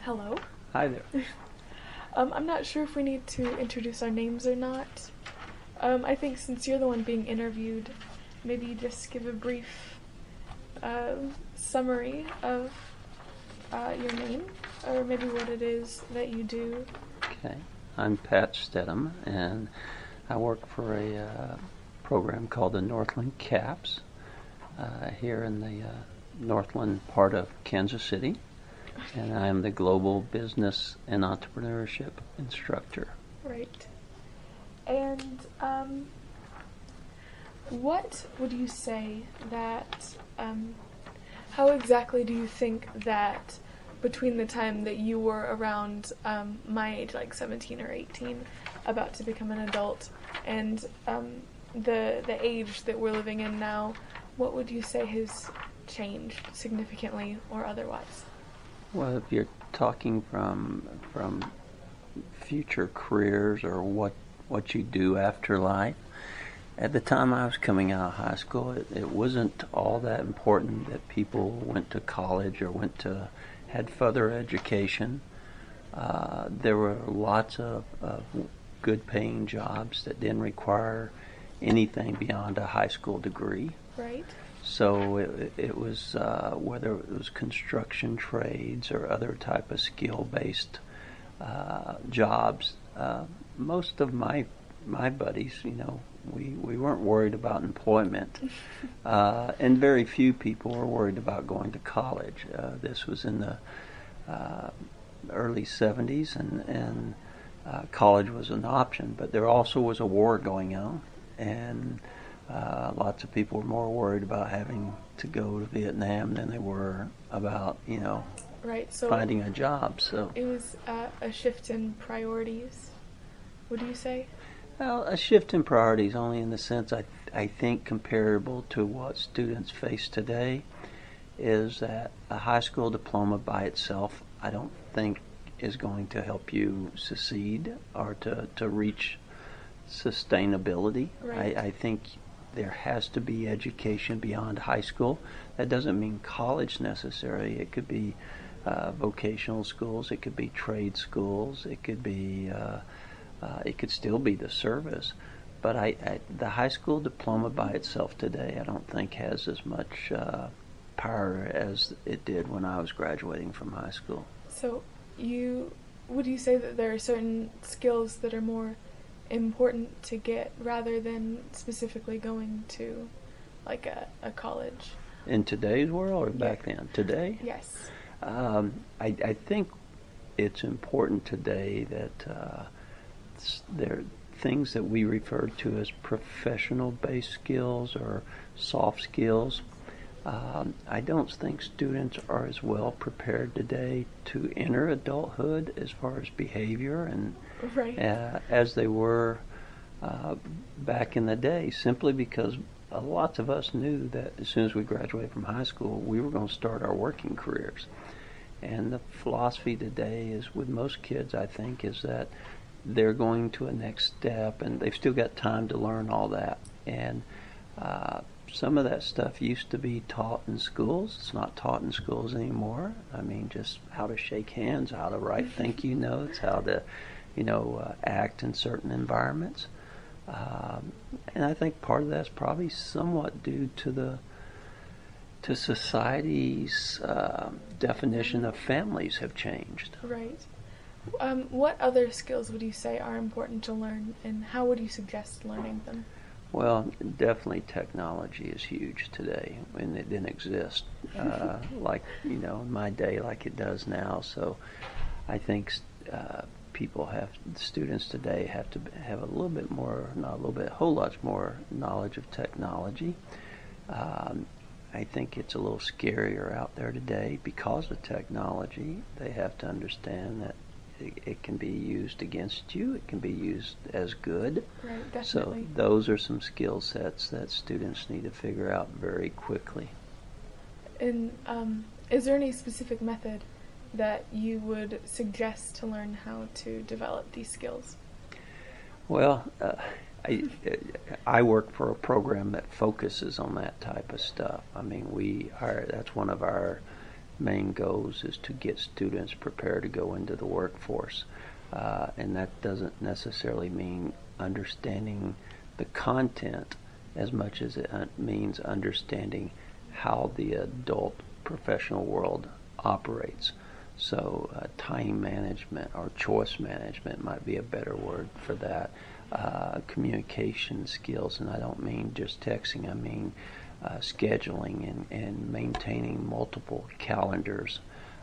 Hello. Hi there. I'm not sure if we need to introduce our names or not. I think since you're the one being interviewed, maybe just give a brief uh, summary of your name, or maybe what it is that you do. Okay. I'm Pat Stedham, and I work for a program called the Northland CAPS here in the Northland part of Kansas City, and I am the Global Business and Entrepreneurship Instructor. Right. And what would you say that, how exactly do you think that between the time that you were around my age, like 17 or 18, about to become an adult, and the age that we're living in now, what would you say has changed significantly or otherwise? Well, if you're talking from future careers or what you do after life, at the time I was coming out of high school, it wasn't all that important that people went to college or had further education. There were lots of good paying jobs that didn't require anything beyond a high school degree. Right? So it was whether it was construction trades or other type of skill-based jobs. Most of my buddies, we weren't worried about employment, and very few people were worried about going to college. This was in the early 70s, and college was an option, but there also was a war going on, and lots of people were more worried about having to go to Vietnam than they were about, Right. So finding a job. So it was a shift in priorities, would you say? well, a shift in priorities only in the sense I think comparable to what students face today is that a high school diploma by itself I don't think is going to help you succeed or to reach sustainability. Right. I think there has to be education beyond high school. That doesn't mean college necessarily. It could be vocational schools. It could be trade schools. It could still be the service. But the high school diploma by itself today, I don't think has as much power as it did when I was graduating from high school. So would you say that there are certain skills that are more important to get rather than specifically going to like a college? In today's world or back Yeah. then? Today? Yes. I think it's important today that there are things that we refer to as professional-based skills or soft skills. I don't think students are as well prepared today to enter adulthood as far as behavior and Right. as they were back in the day, simply because lots of us knew that as soon as we graduated from high school, we were going to start our working careers. And the philosophy today is, with most kids, I think, is that they're going to a next step, and they've still got time to learn all that. And some of that stuff used to be taught in schools. It's not taught in schools anymore. I mean, just how to shake hands, how to write thank you notes, how to, act in certain environments. And I think part of that's probably somewhat due to society's definition of families have changed. Right. What other skills would you say are important to learn, and how would you suggest learning them? Well, definitely technology is huge today, and it didn't exist like in my day like it does now. So I think students today have to have a little bit more, not a little bit, a whole lot more knowledge of technology. I think it's a little scarier out there today because of technology. They have to understand that it can be used against you. It can be used as good. Right, definitely. So those are some skill sets that students need to figure out very quickly. And is there any specific method that you would suggest to learn how to develop these skills? Well, I work for a program that focuses on that type of stuff. I mean, that's one of our main goals is to get students prepared to go into the workforce. And that doesn't necessarily mean understanding the content as much as it means understanding how the adult professional world operates. So time management or choice management might be a better word for that. Communication skills, and I don't mean just texting, I mean scheduling and maintaining multiple calendars.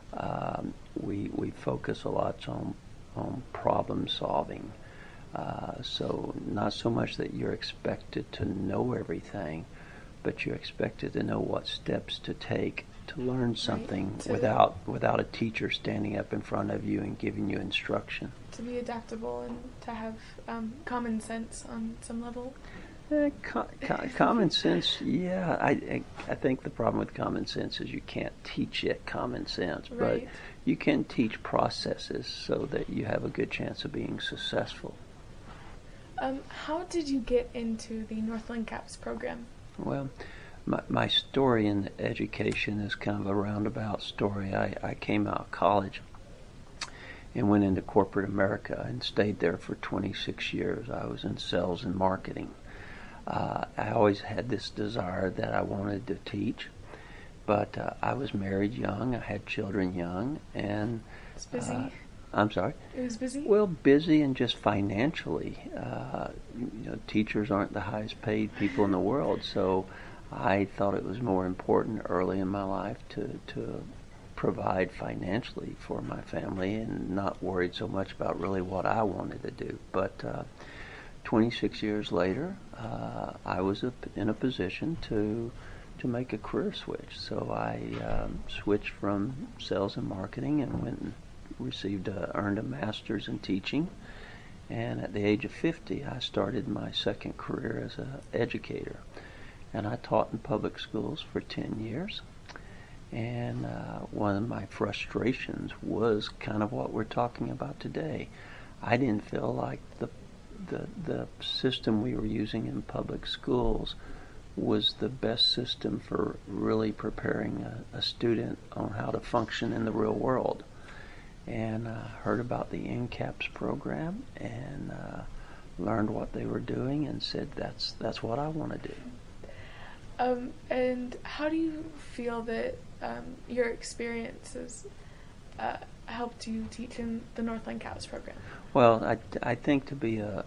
We focus a lot on problem solving. So not so much that you're expected to know everything, but you're expected to know what steps to take to learn something without a teacher standing up in front of you and giving you instruction. To be adaptable and to have common sense on some level. Common sense, yeah. I think the problem with common sense is you can't teach it common sense, Right. but you can teach processes so that you have a good chance of being successful. How did you get into the Northland CAPS program? Well, my story in education is kind of a roundabout story. I came out of college and went into corporate America and stayed there for 26 years. I was in sales and marketing. I always had this desire that I wanted to teach, but I was married young, I had children young, and It's busy. I'm sorry? It was busy? Well, busy and just financially. Teachers aren't the highest paid people in the world, so I thought it was more important early in my life to provide financially for my family and not worried so much about really what I wanted to do. But 26 years later, I was in a position to make a career switch. So I switched from sales and marketing and went and earned a master's in teaching. And at the age of 50, I started my second career as an educator. And I taught in public schools for 10 years. And one of my frustrations was kind of what we're talking about today. I didn't feel like the system we were using in public schools was the best system for really preparing a student on how to function in the real world. And heard about the NCAPS program and learned what they were doing and said that's what I want to do. And how do you feel that your experiences helped you teach in the Northland CAPS program? Well, I think to be a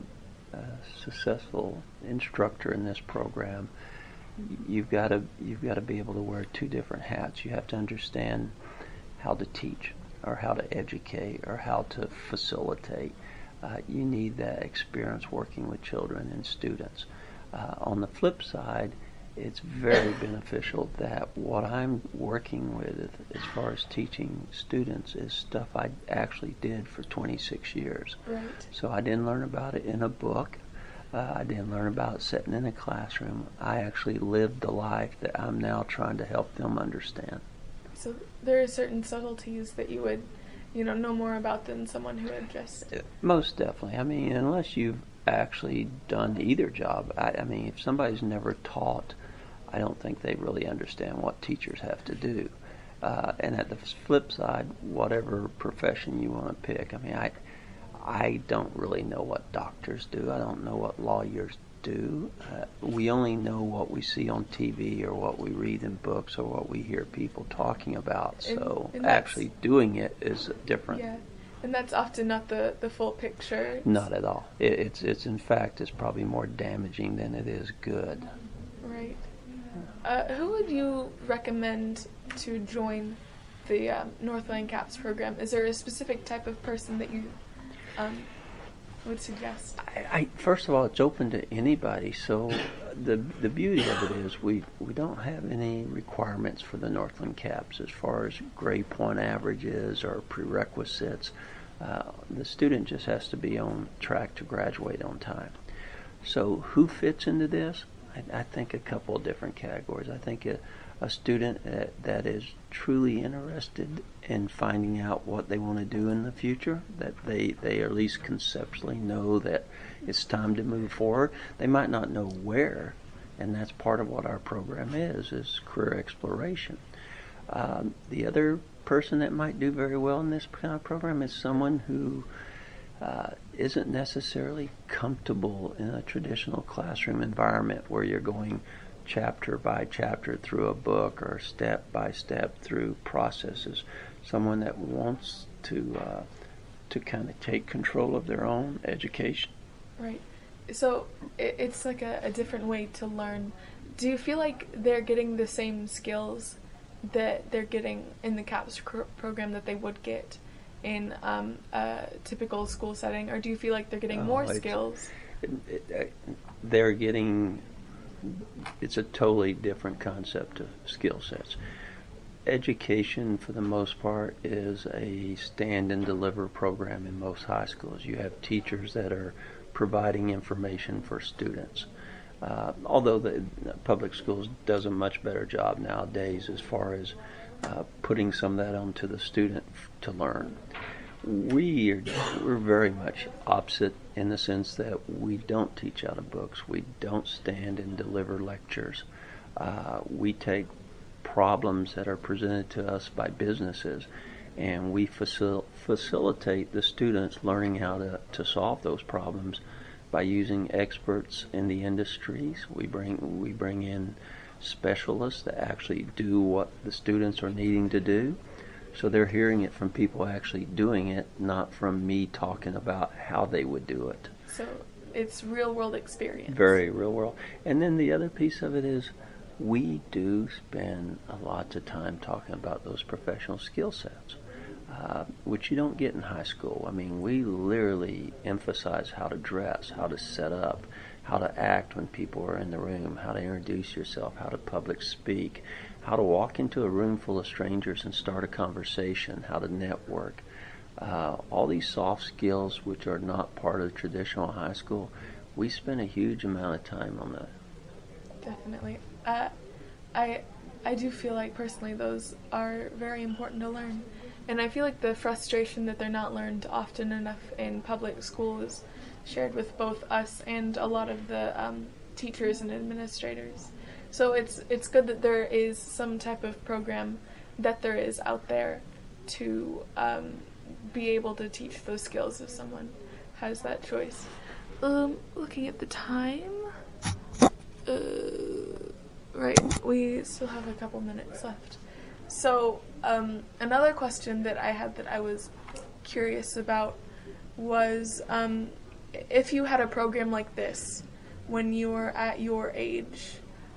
successful instructor in this program, you've got to be able to wear two different hats. You have to understand how to teach, or how to educate, or how to facilitate. You need that experience working with children and students. On the flip side, it's very beneficial that what I'm working with as far as teaching students is stuff I actually did for 26 years. Right. So I didn't learn about it in a book. I didn't learn about it sitting in a classroom. I actually lived the life that I'm now trying to help them understand. So there are certain subtleties that you would, know more about than someone who had just... Most definitely. I mean, unless you've actually done either job. I mean, if somebody's never taught, I don't think they really understand what teachers have to do. And at the flip side, whatever profession you want to pick, I mean, I don't really know what doctors do. I don't know what lawyers do. We only know what we see on TV or what we read in books or what we hear people talking about. So and actually doing it is different. Yeah, and that's often not the full picture. Not at all. It's in fact, it's probably more damaging than it is good. Right. Who would you recommend to join the Northland CAPS program? Is there a specific type of person that you would suggest? First of all, it's open to anybody. So the beauty of it is we don't have any requirements for the Northland CAPS as far as grade point averages or prerequisites. The student just has to be on track to graduate on time. So who fits into this? I think a couple of different categories. I think a student that is truly interested in finding out what they want to do in the future, that they at least conceptually know that it's time to move forward. They might not know where, and that's part of what our program is career exploration. The other person that might do very well in this kind of program is someone who isn't necessarily comfortable in a traditional classroom environment where you're going chapter by chapter through a book or step by step through processes. Someone that wants to kind of take control of their own education. Right. So it's like a different way to learn. Do you feel like they're getting the same skills that they're getting in the CAPS program that they would get in a typical school setting, or do you feel like they're getting more skills? They're getting, it's a totally different concept of skill sets. Education, for the most part, is a stand and deliver program in most high schools. You have teachers that are providing information for students. Although the public schools does a much better job nowadays as far as putting some of that onto the student to learn. We're very much opposite in the sense that we don't teach out of books. We don't stand and deliver lectures. We take problems that are presented to us by businesses, and we facilitate the students learning how to solve those problems by using experts in the industries. We bring in specialists that actually do what the students are needing to do. So they're hearing it from people actually doing it, not from me talking about how they would do it. So it's real world experience. Very real world. And then the other piece of it is we do spend a lot of time talking about those professional skill sets, which you don't get in high school. I mean, we literally emphasize how to dress, how to set up, how to act when people are in the room, how to introduce yourself, how to public speak, how to walk into a room full of strangers and start a conversation, how to network. All these soft skills which are not part of traditional high school, we spend a huge amount of time on that. Definitely. I do feel like personally those are very important to learn. And I feel like the frustration that they're not learned often enough in public school is shared with both us and a lot of the teachers and administrators. So it's good that there is some type of program that there is out there to be able to teach those skills if someone has that choice. Looking at the time, right, we still have a couple minutes left. So another question that I had that I was curious about was if you had a program like this when you were at your age,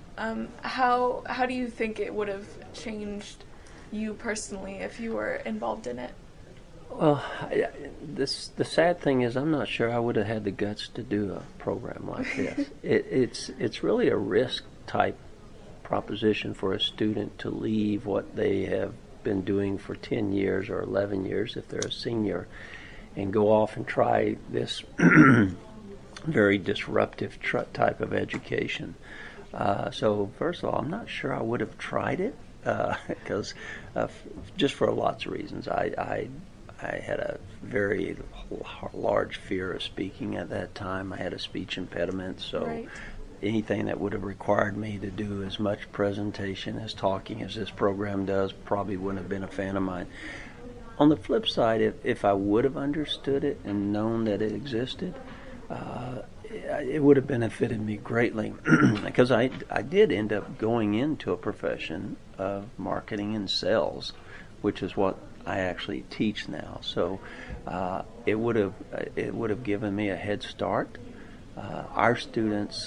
how do you think it would have changed you personally if you were involved in it? Well, the sad thing is I'm not sure I would have had the guts to do a program like this. It's really a risk type proposition for a student to leave what they have been doing for 10 years or 11 years if they're a senior and go off and try this very disruptive type of education. So first of all, I'm not sure I would have tried it because just for lots of reasons. I had a very large fear of speaking at that time. I had a speech impediment, so right. Anything that would have required me to do as much presentation as talking as this program does probably wouldn't have been a fan of mine. On the flip side, if I would have understood it and known that it existed, it would have benefited me greatly because I did end up going into a profession of marketing and sales, which is what I actually teach now. So it would have given me a head start. Our students,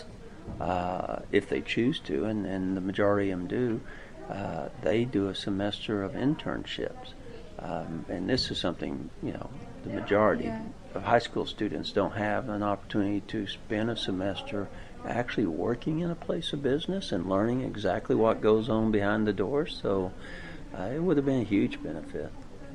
if they choose to, and the majority of them do, they do a semester of internships. And this is something, the majority of high school students don't have an opportunity to spend a semester actually working in a place of business and learning exactly what goes on behind the doors. So it would have been a huge benefit.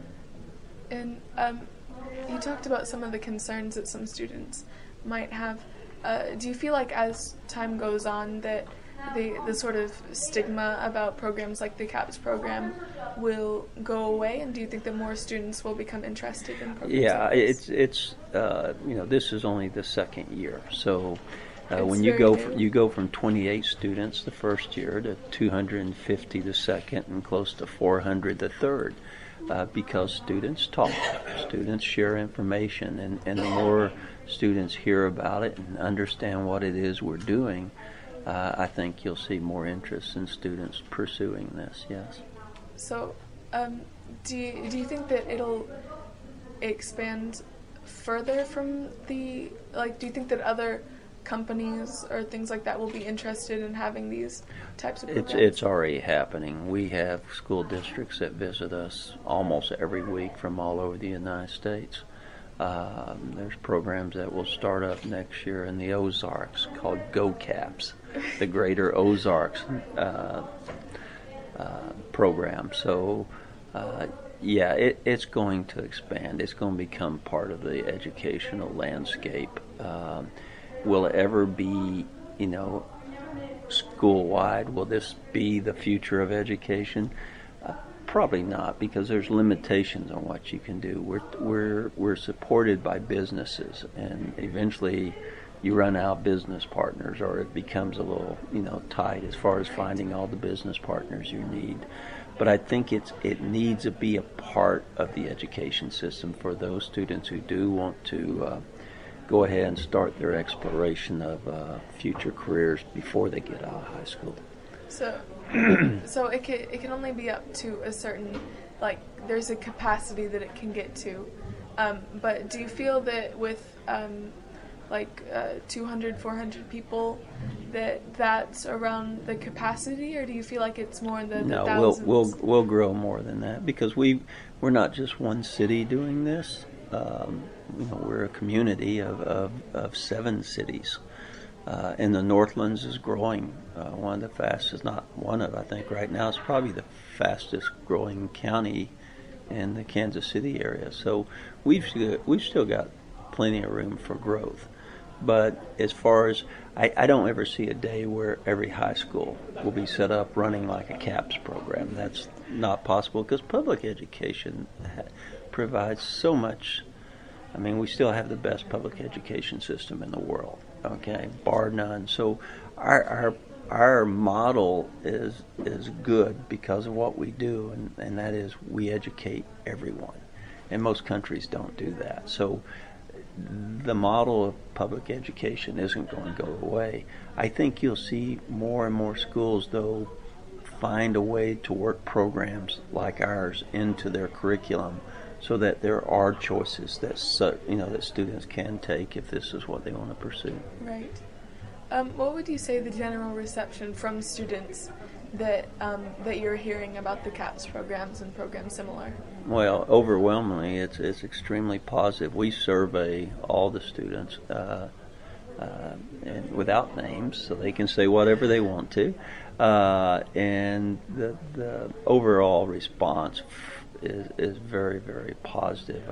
And you talked about some of the concerns that some students might have. Do you feel like as time goes on that the sort of stigma about programs like the CAPS program will go away, and do you think that more students will become interested in programs like this? It's this is only the second year, so When you go from 28 students the first year to 250 the second and close to 400 the third, because students talk, students share information, and the more students hear about it and understand what it is we're doing, I think you'll see more interest in students pursuing this. Yes. So, do you think that it'll expand further from do you think that other companies or things like that will be interested in having these types of programs? It's already happening. We have school districts that visit us almost every week from all over the United States. There's programs that will start up next year in the Ozarks called GoCaps, the Greater Ozarks program. So, it's going to expand. It's going to become part of the educational landscape. Will it ever be, school-wide? Will this be the future of education? Probably not, because there's limitations on what you can do. We're supported by businesses, and eventually you run out of business partners, or it becomes a little, tight as far as finding all the business partners you need. But I think it needs to be a part of the education system for those students who do want to go ahead and start their exploration of future careers before they get out of high school. So it can only be up to a certain, there's a capacity that it can get to. But do you feel that with 200, 400 people that's around the capacity, or do you feel like it's more in the thousands? No, we'll grow more than that, because we're not just one city doing this. We're a community of 7 cities, and the Northlands is growing. One of the fastest, not one of, I think right now it's probably the fastest growing county in the Kansas City area. So we've still got plenty of room for growth. But as far as, I don't ever see a day where every high school will be set up running like a CAPS program. That's not possible, because public education provides so much. I mean, we still have the best public education system in the world, okay, bar none. So our model is good because of what we do, and that is we educate everyone. And most countries don't do that. So the model of public education isn't going to go away. I think you'll see more and more schools, though, find a way to work programs like ours into their curriculum, so that there are choices that that students can take if this is what they want to pursue. Right. What would you say the general reception from students that you're hearing about the CAPS programs and programs similar? Well, overwhelmingly, it's extremely positive. We survey all the students, and without names, so they can say whatever they want to, and the overall response is very, very positive.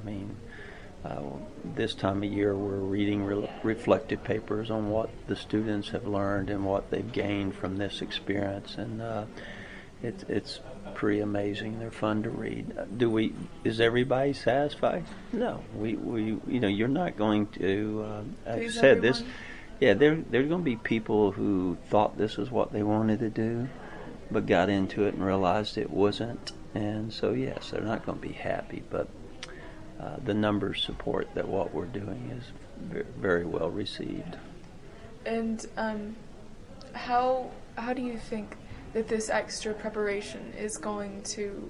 This time of year we're reading reflective papers on what the students have learned and what they've gained from this experience, and it's pretty amazing. They're fun to read. Is everybody satisfied? No. You're not going to. I've said this. Yeah, there's going to be people who thought this is what they wanted to do, but got into it and realized it wasn't. And so, yes, they're not going to be happy, but the numbers support that what we're doing is very well received. And how do you think that this extra preparation is going to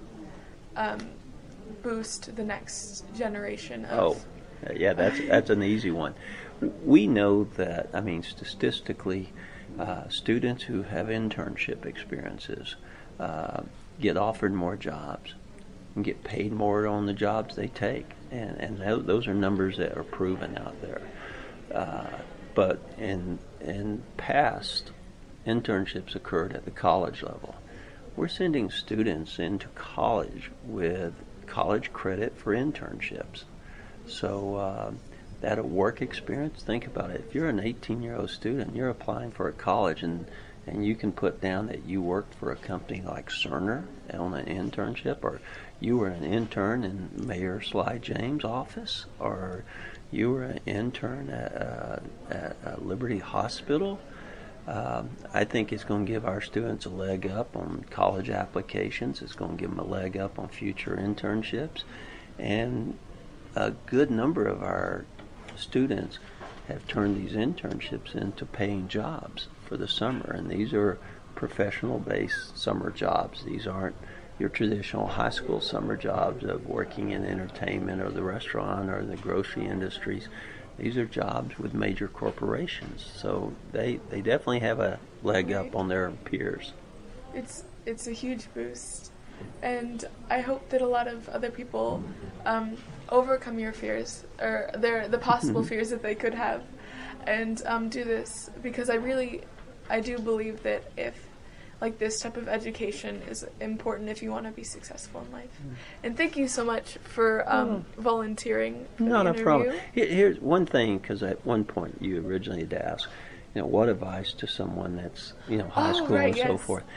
boost the next generation of... that's an easy one. We know that, statistically, students who have internship experiences get offered more jobs and get paid more on the jobs they take, and those are numbers that are proven out there. But in past, internships occurred at the college level. We're sending students into college with college credit for internships. So that work experience, think about it. If you're an 18-year-old student, you're applying for a college, and you can put down that you worked for a company like Cerner on an internship, or you were an intern in Mayor Sly James' office, or you were an intern at Liberty Hospital, I think it's going to give our students a leg up on college applications. It's going to give them a leg up on future internships. And a good number of our students have turned these internships into paying jobs for the summer. And these are professional-based summer jobs. These aren't your traditional high school summer jobs of working in entertainment or the restaurant or the grocery industries. These are jobs with major corporations, so they definitely have a leg up on their peers. It's a huge boost, and I hope that a lot of other people overcome your fears or the possible fears that they could have, and do this, because I do believe that if like this type of education is important if you want to be successful in life. And thank you so much for volunteering for Not the a interview. problem. Here's one thing, because at one point you originally had asked, what advice to someone that's, high school right, and so yes. forth.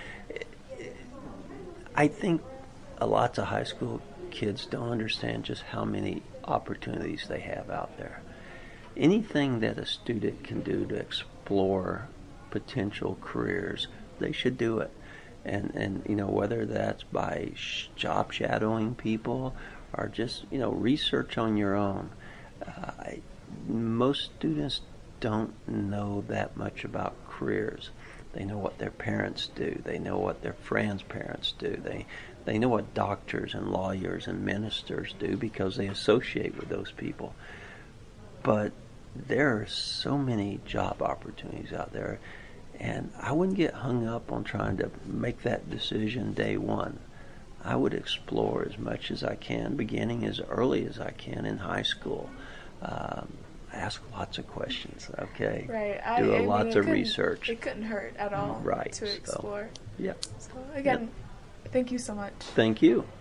I think lots of high school kids don't understand just how many opportunities they have out there. Anything that a student can do to explore potential careers, they should do it. And whether that's by job shadowing people or just, research on your own. Most students don't know that much about careers. They know what their parents do. They know what their friends' parents do. They know what doctors and lawyers and ministers do because they associate with those people. But there are so many job opportunities out there. And I wouldn't get hung up on trying to make that decision day one. I would explore as much as I can, beginning as early as I can in high school. Ask lots of questions, okay? Right. Do lots of research. It couldn't hurt at all Right. to explore. Yeah. So again, thank you so much. Thank you.